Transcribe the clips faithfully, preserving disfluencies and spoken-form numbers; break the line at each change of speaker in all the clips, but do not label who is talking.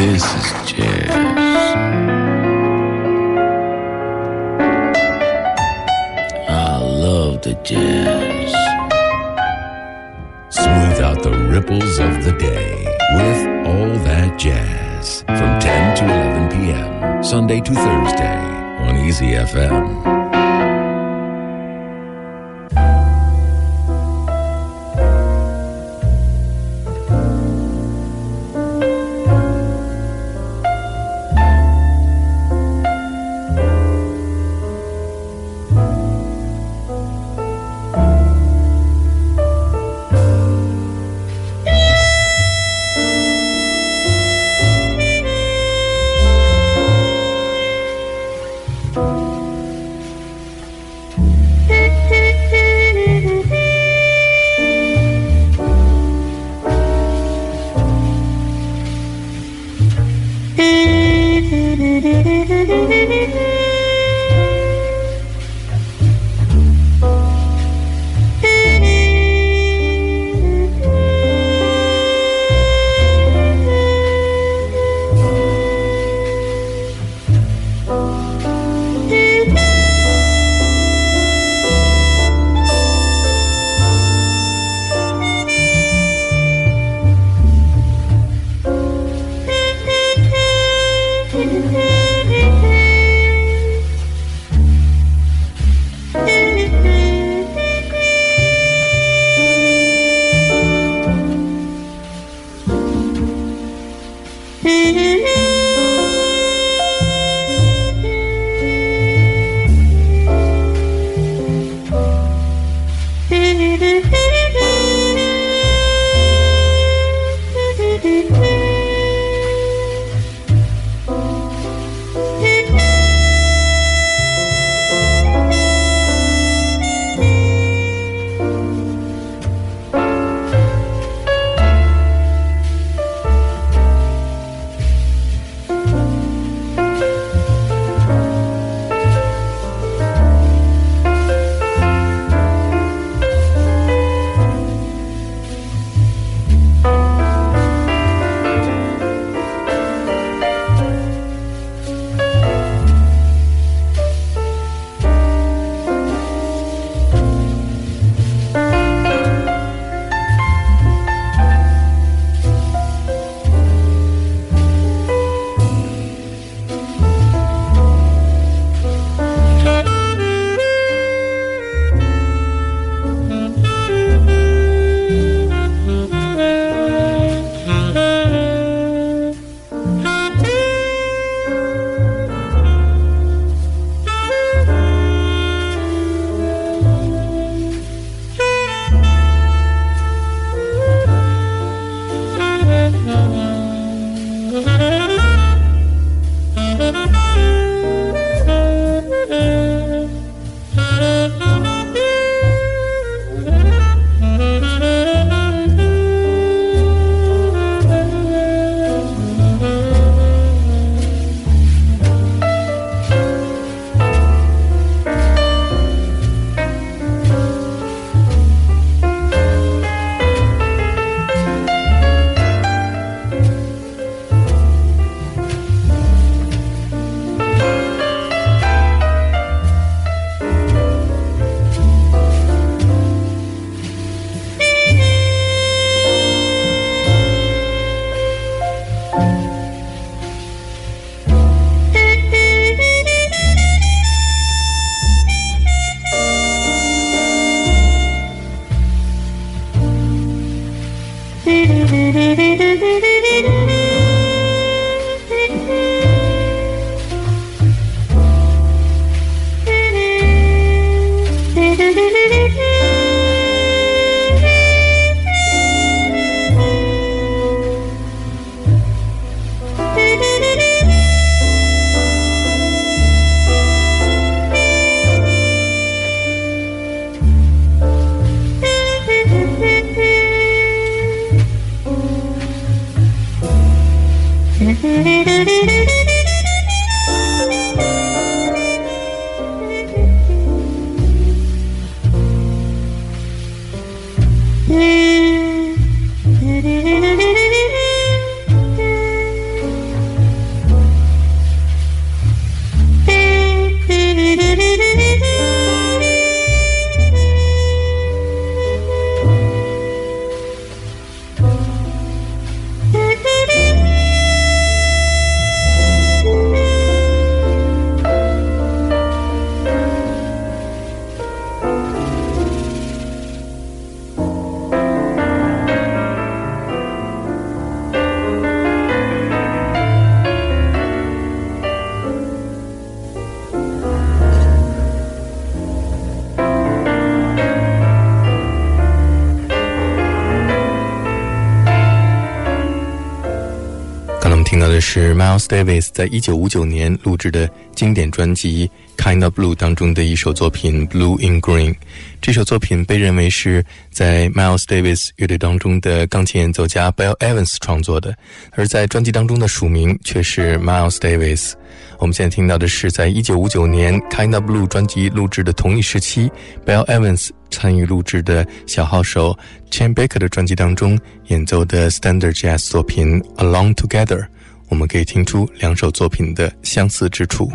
This is jazz. I love the jazz.
Smooth out the ripples of the day with All That Jazz from ten to eleven p.m. Sunday to Thursday on Easy F M.
听到的是 Miles Davis 在一九五九年录制的经典专辑 Kind of Blue 当中的一首作品 Blue in Green。 这首作品被认为是在 Miles Davis 乐队当中的钢琴演奏家 Bill Evans 创作的，而在专辑当中的署名却是 Miles Davis。 我们现在听到的是在一九五九年 Kind of Blue 专辑录制的同一时期 Bill Evans 参与录制的小号手 Chet Baker 的专辑当中演奏的 Standard Jazz 作品 Alone Together。 我们可以听出两首作品的相似之处。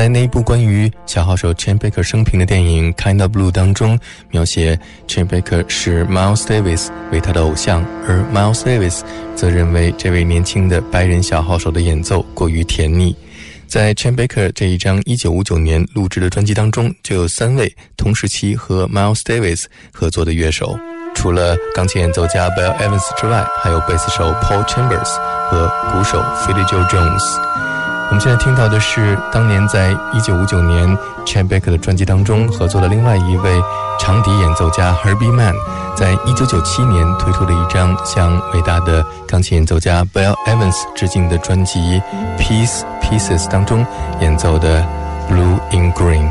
在那一部关于小号手 Chet Baker 生平的电影 Kind of Blue 当中，描写 Chet Baker 视 Miles Davis 为他的偶像，而 Miles Davis 则认为这位年轻的白人小号手的演奏过于甜腻。在 Chet Baker 这一张一九五九年录制的专辑当中，就有三位同时期和 Miles Davis 合作的乐手，除了钢琴演奏家 Bill Evans 之外，还有贝斯手 Paul Chambers 和鼓手 Philly Joe Jones。我们现在听到的是当年在一九五九年 Chet Baker 的专辑当中合作的另外一位长笛演奏家 Herbie Mann 在一九九七年推出的一张向伟大的钢琴演奏家 Bill Evans 致敬的专辑 Piece Pieces 当中演奏的 Blue in Green。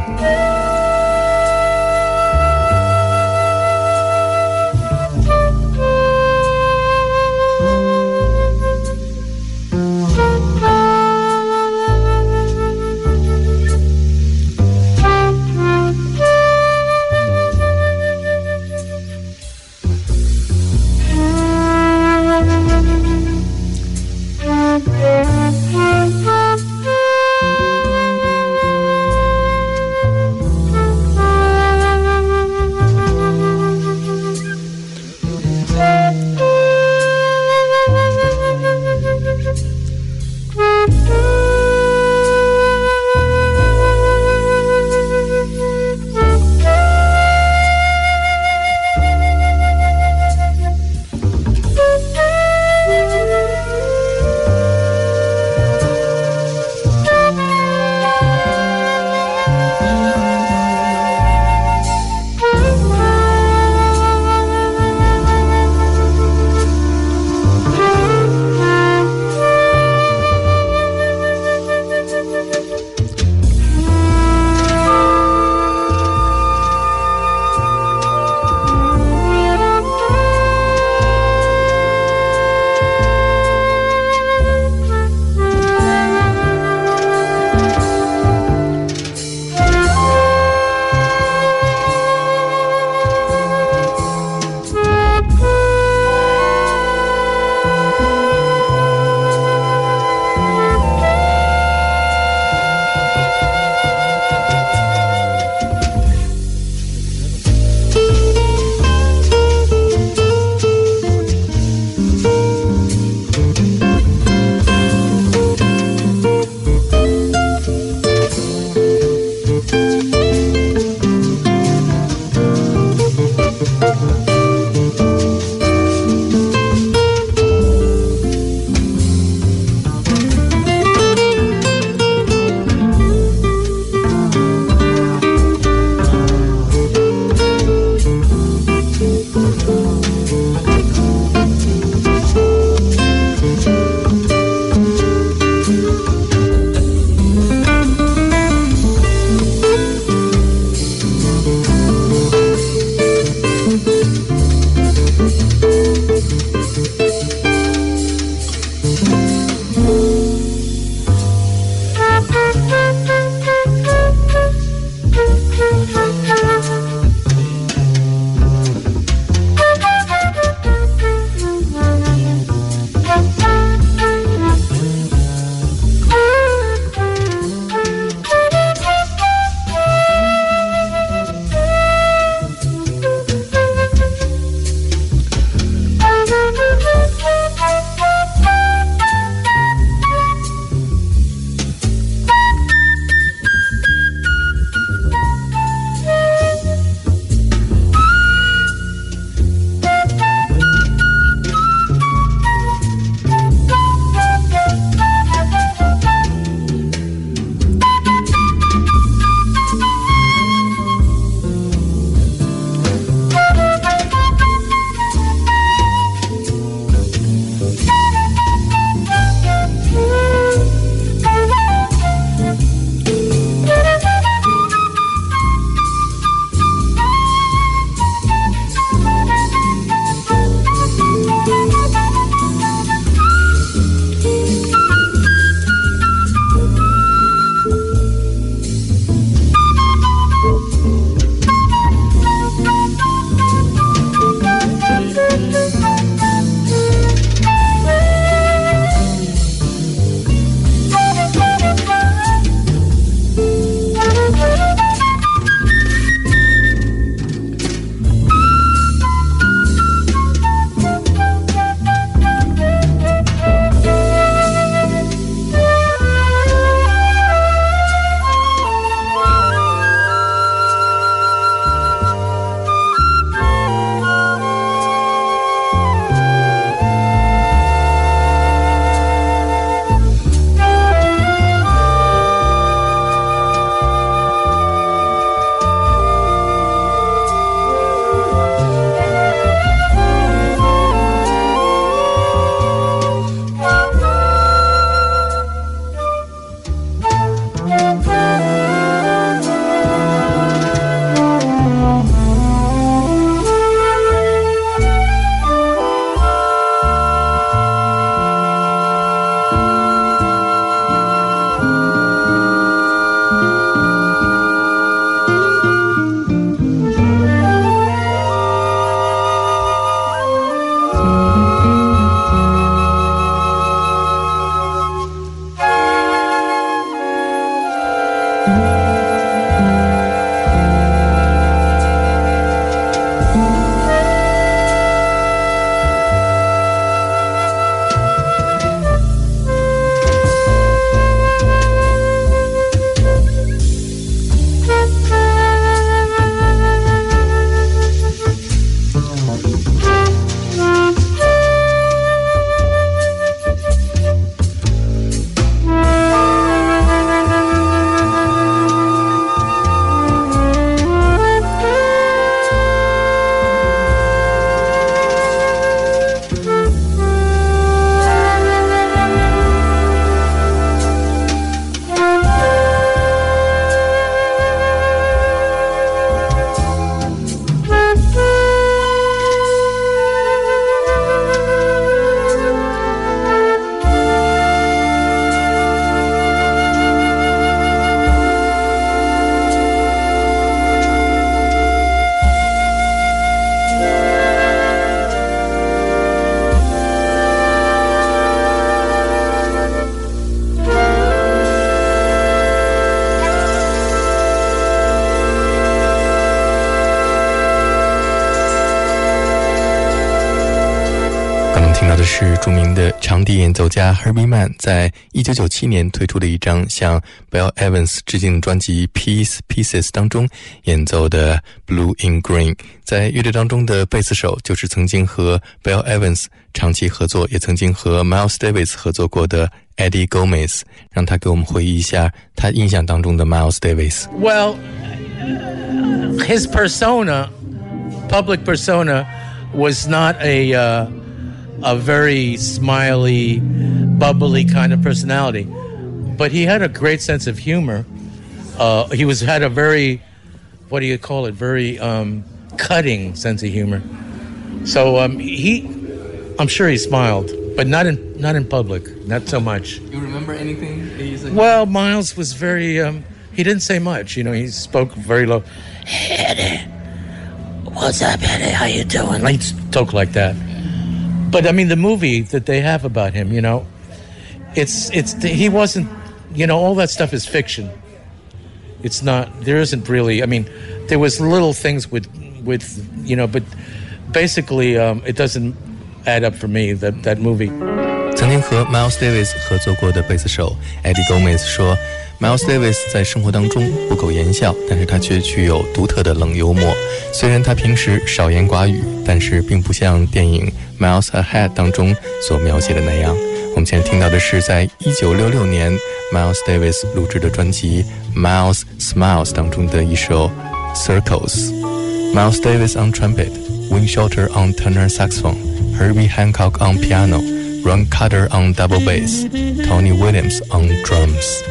听到的是著名的长笛演奏家 Herbie Mann 在一九九七年推出的一张向 Bill Evans 致敬的专辑 Piece Pieces 当中演奏的 Blue in Green。 在乐队当中的贝斯手就是曾经和 Bill Evans 长期合作，也曾经和 Miles Davis 合作过的 Eddie Gomez， 让他给我们回忆一下他印象当中的 Miles Davis。
Well, his persona, public persona, was not a uh, a very smiley, bubbly kind of personality, but he had a great sense of humor. Uh, he was had a very, what do you call it? Very um, cutting sense of humor. So um, he, I'm sure he smiled, but not in not in public, not so much.
You remember anything?
Well, Miles was very. Um, he didn't say much. You know, he spoke very low. Hey, Eddie, what's up, Eddie? How you doing? Like, he'd talk like that. But I mean, the movie that they have about him, you know, it's it's he wasn't, you know, all that stuff is fiction. It's not. There isn't really. I mean, there was little things with with you know, but basically, um, it doesn't add up for me. That that movie.
曾经和 Miles Davis 合作过的贝斯手 Eddie Gomez 说 Miles Davis 在生活当中不苟言笑，但是他却具有独特的冷幽默。虽然他平时少言寡语，但是并不像电影 Miles Ahead 当中所描写的那样。我们现在听到的是在一九六六年 Miles Davis 录制的专辑 Miles Smiles 当中的一首 Circles。 Miles Davis on trumpet, Wayne Shorter on tenor saxophone, Herbie Hancock on piano, Ron Carter on double bass, Tony Williams on drums.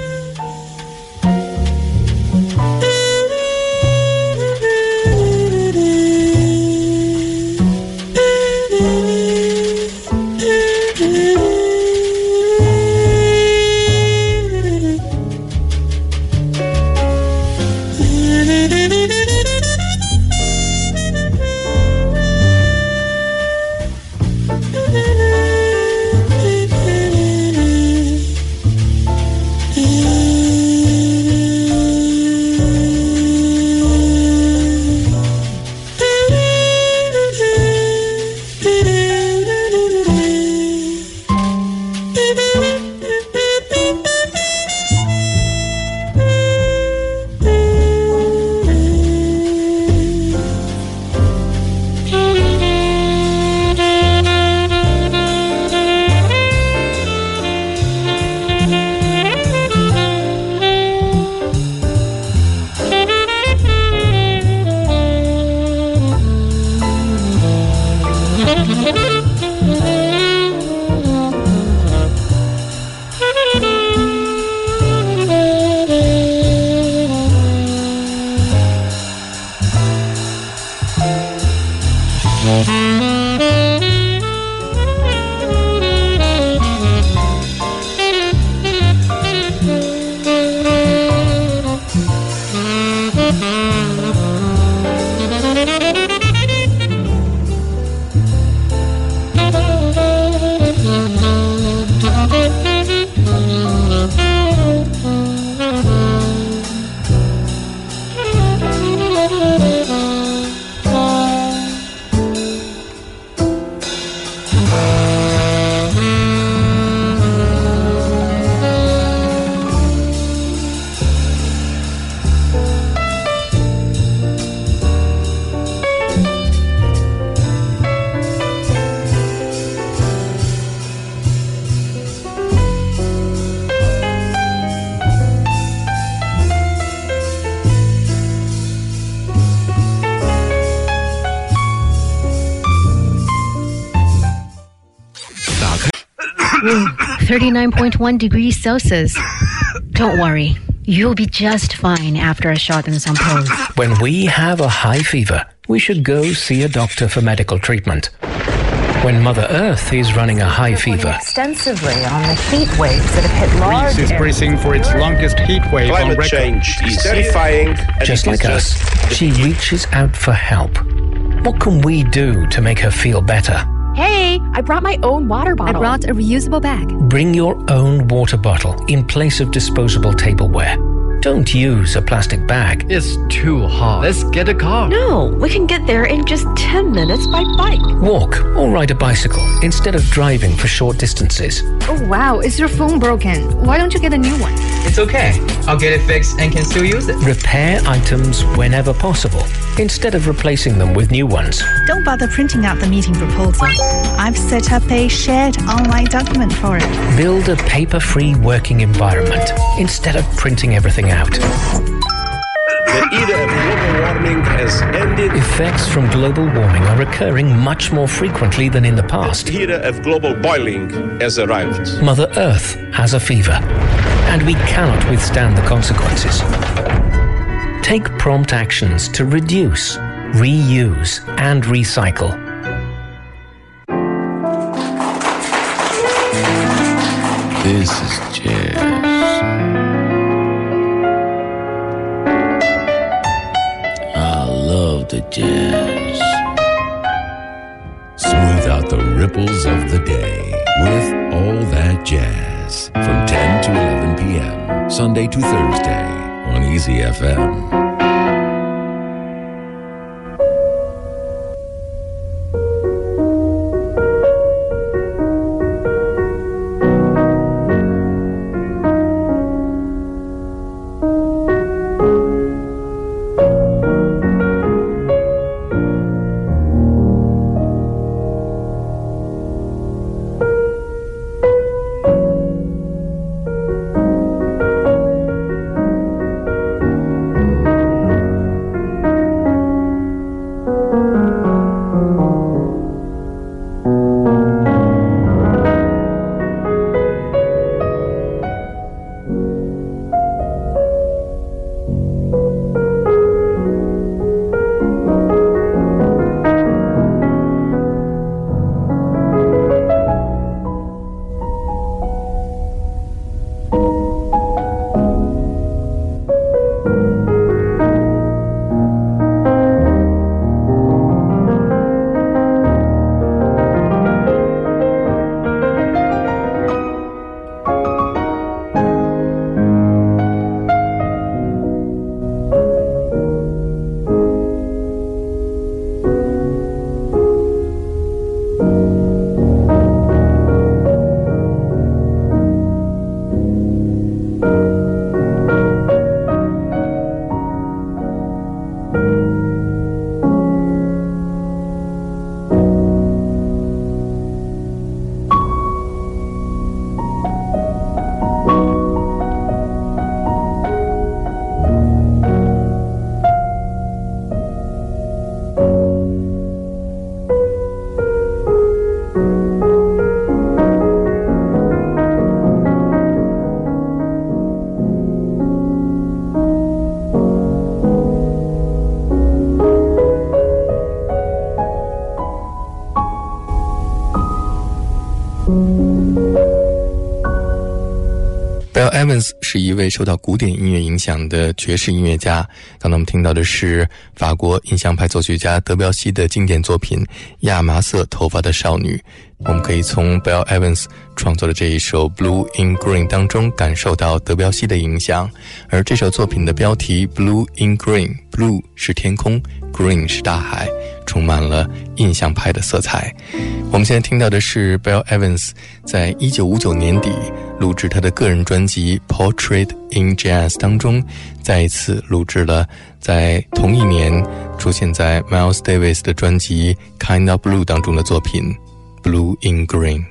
thirty-nine point one degrees Celsius. Don't worry, you'll be just fine after a shot and some pills.
When we have a high fever, we should go see a doctor for medical treatment. When Mother Earth is running a high fever,
extensively on the heat waves that have hit large
Greece is bracing for its longest heat wave
Climate
on record.
change is terrifying.
just like us, she reaches out for help. What can we do to make her feel better?
Hey, I brought my own water bottle.
I brought a reusable bag.
Bring your own water bottle in place of disposable tableware. Don't use a plastic bag.
It's too hot. Let's get a car.
No, we can get there in just ten minutes by bike.
Walk or ride a bicycle instead of driving for short distances.
Oh wow, is your phone broken? Why don't you get a new one?
It's okay. I'll get it fixed and can still use it.
Repair items whenever possible instead of replacing them with new ones.
Don't bother printing out the meeting proposal. I've set up a shared online document for it.
Build a paper-free working environment instead of printing everything out.
The era of global warming has ended.
Effects from global warming are occurring much more frequently than in the past.
The era of global boiling has arrived.
Mother Earth has a fever, and we cannot withstand the consequences. Take prompt actions to reduce, reuse, and recycle.
This is jazz. I love the jazz.
Smooth out the ripples of the day with All That Jazz from ten to eleven p.m. Sunday to Thursday on Easy F M.
Bill Evans 是一位受到古典音乐影响的爵士音乐家。刚才我们听到的是法国印象派作曲家德彪西的经典作品《亚麻色头发的少女》。我们可以从 Bill Evans 创作的这一首 Blue in Green 当中感受到德彪西的影响。而这首作品的标题 Blue in Green， Blue 是天空， Green 是大海，充满了印象派的色彩。我们现在听到的是 Bill Evans 在一九五九年底录制他的个人专辑 Portrait in Jazz 当中再一次录制了在同一年出现在 Miles Davis 的专辑 Kind of Blue 当中的作品 Blue in Green。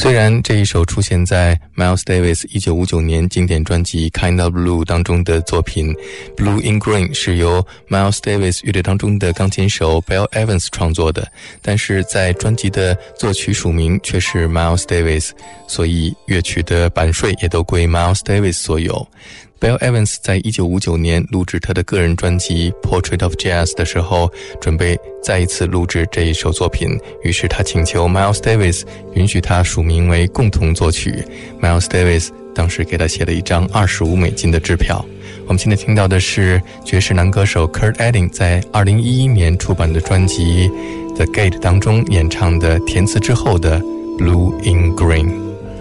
虽然这一首出现在 Miles Davis 一九五九年经典专辑 Kind of Blue 当中的作品 Blue in Green 是由 Miles Davis 乐队当中的钢琴手 Bill Evans 创作的，但是在专辑的作曲署名却是 Miles Davis， 所以乐曲的版税也都归 Miles Davis 所有。Bill Evans 在一九五九年录制他的个人专辑 Portrait of Jazz 的时候，准备再一次录制这一首作品，于是他请求 Miles Davis 允许他署名为共同作曲。 Miles Davis 当时给他写了一张二十五美金的支票。我们现在听到的是爵士男歌手 Kurt Elling 在二零一一年出版的专辑 The Gate 当中演唱的填词之后的 Blue in Green。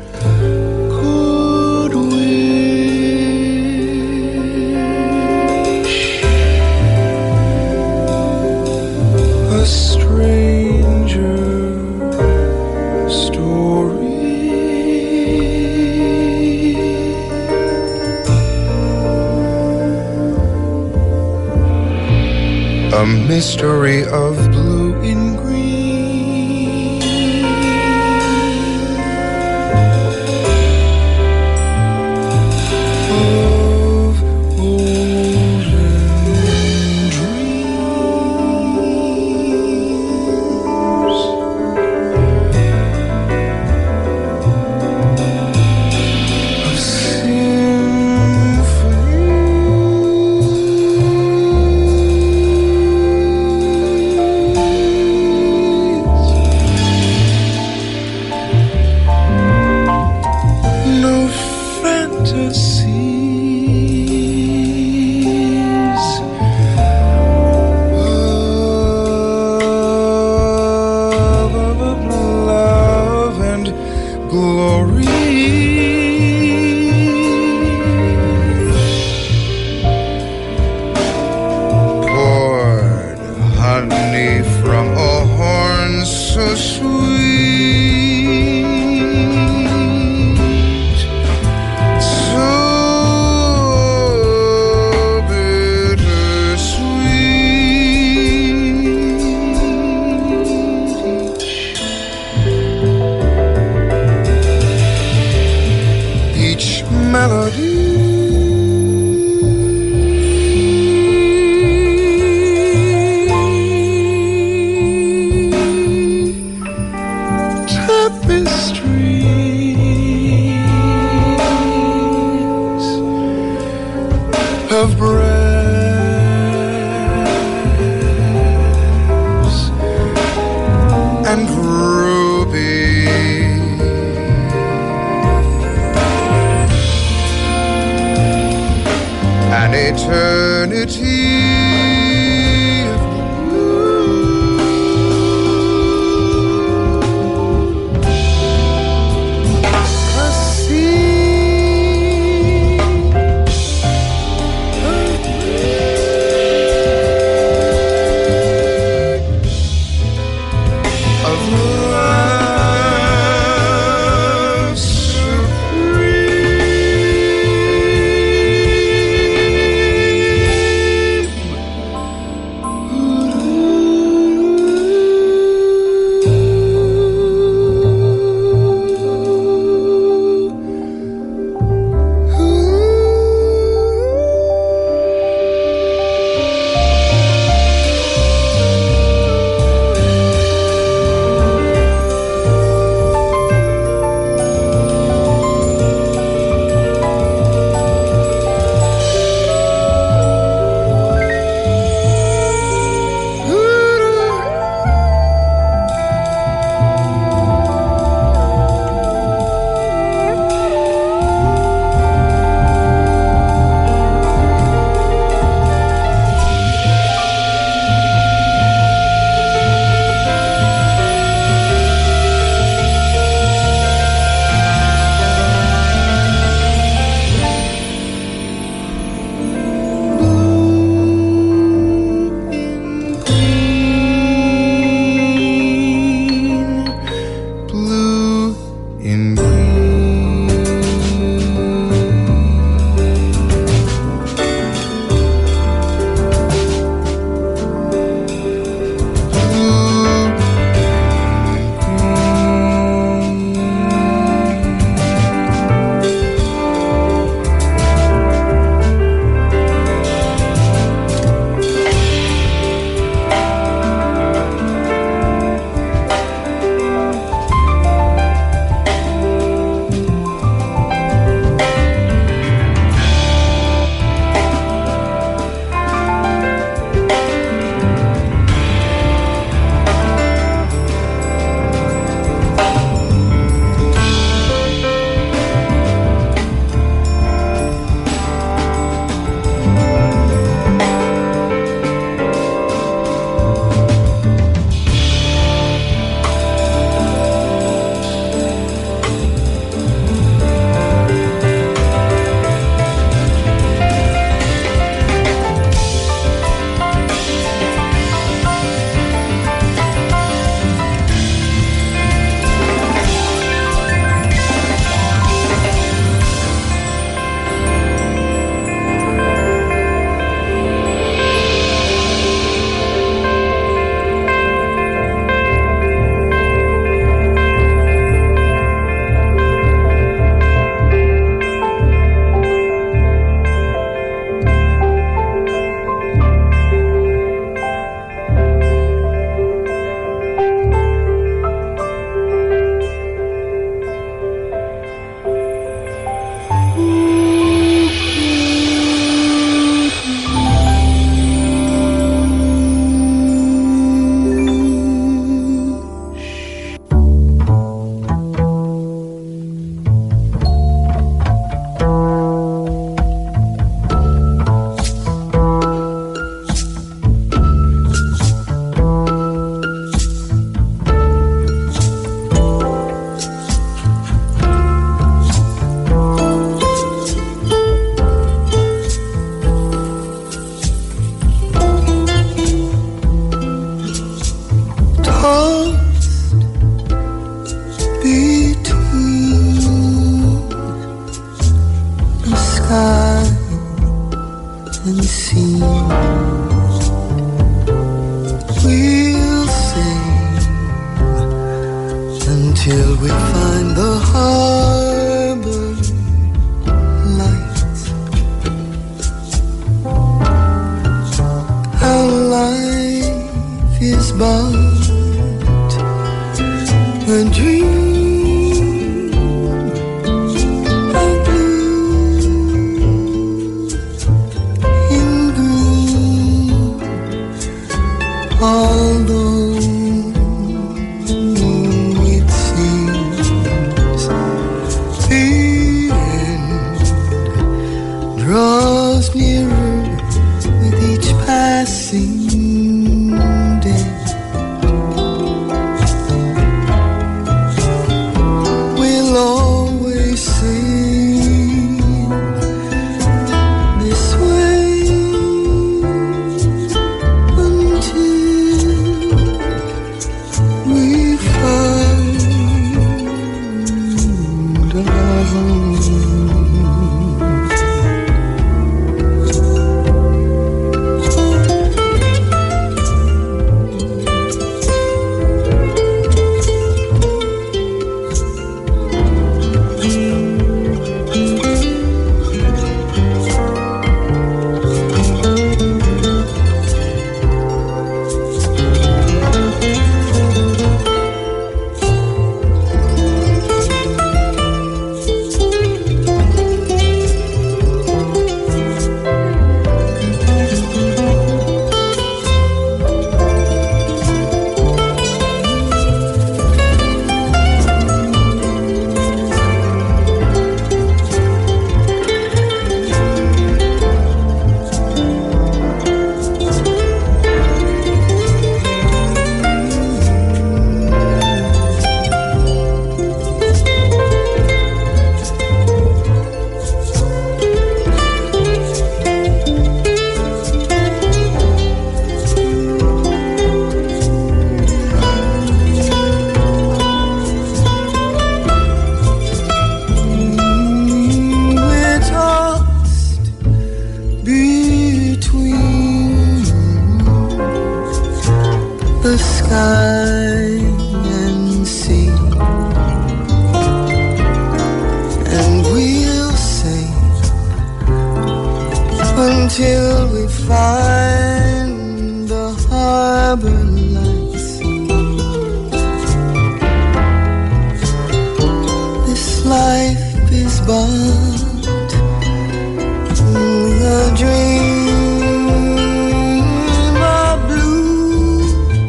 A stranger story, a mystery of blue in green, of golden dreams, of symphonies, no fantasies of love and glory, poured honey from a horn so sweet, so bittersweet. Each melody tapestries of brass and ruby, we find the harbor lights. How life is but a dream of blue and green, although it seems the end draws nearer with each passing day. We'll always sing this way until we find our home. We're tossed between the sky and sea, and we'll sing until we find the harbor lights. This life is but a dream of blue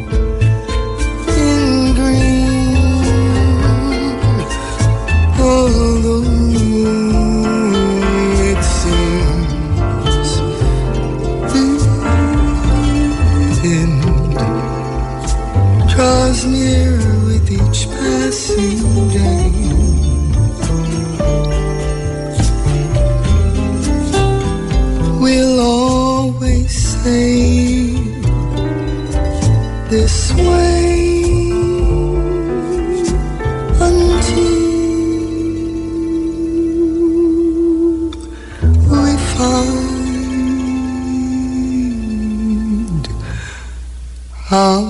and green, although it seems the end draws nearer with each passing day. We'll always say this way until we find our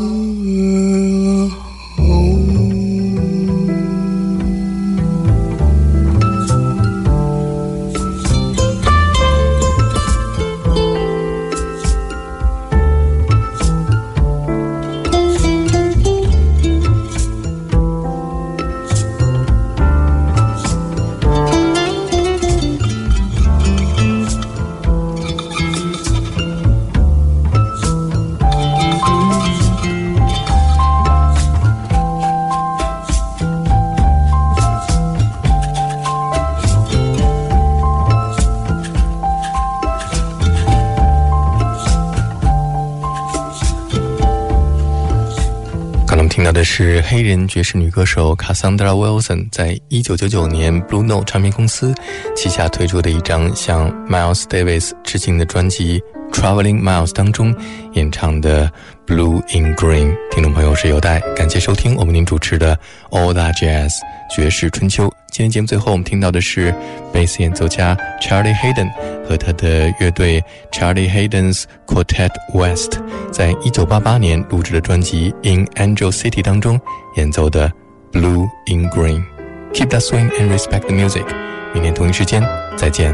听到的是黑人爵士女歌手 Cassandra Wilson 在一九九九年 Blue Note 唱片公司旗下推出的一张向 Miles Davis 致敬的专辑 Traveling Miles 当中演唱的 Blue in Green。 听众朋友是有待，感谢收听我们您主持的 All That Jazz 爵士春秋。今天节目最后我们听到的是贝斯演奏家 Charlie Haden 和他的乐队 Charlie Haden's Quartet West 在一九八八年录制的专辑 In Angel City 当中演奏的 Blue in Green. Keep that swing and respect the music. 明天同一时间再见。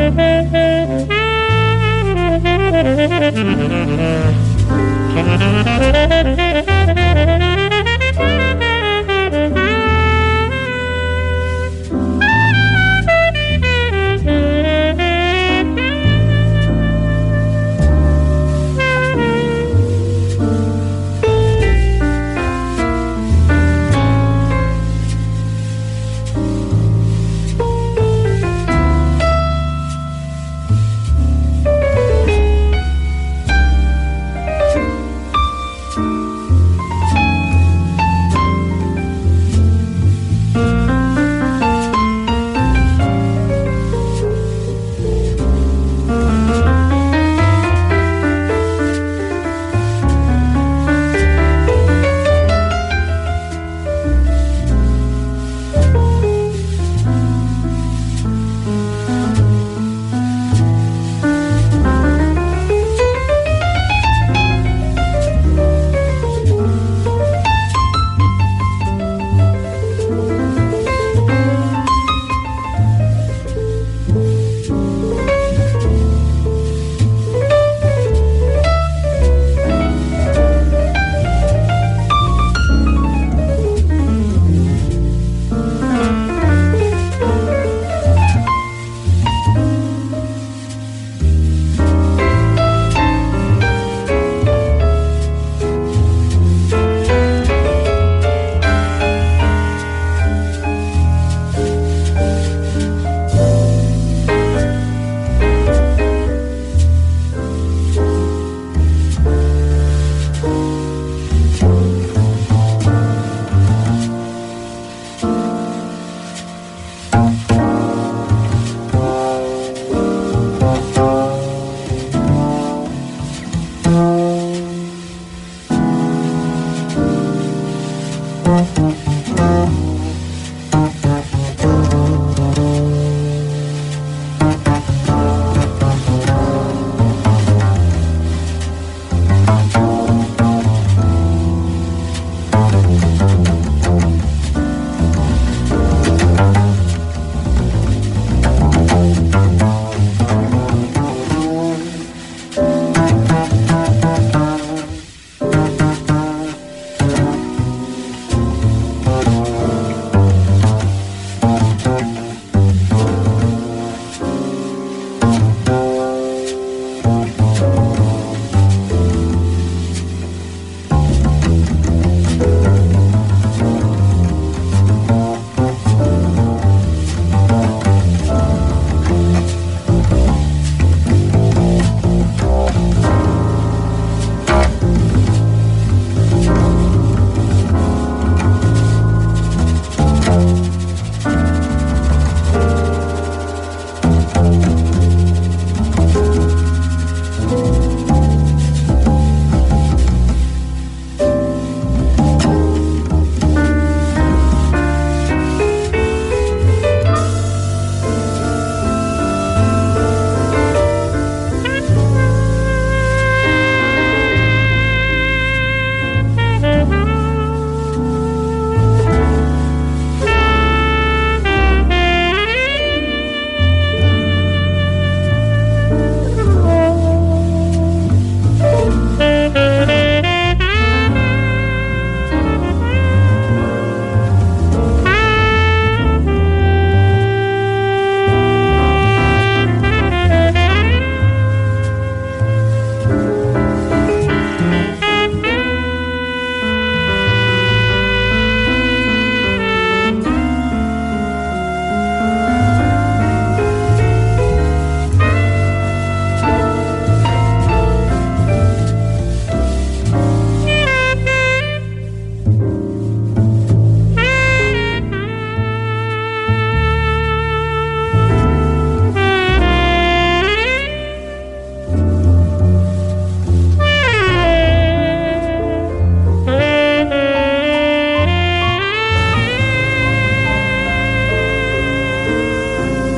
Thank you.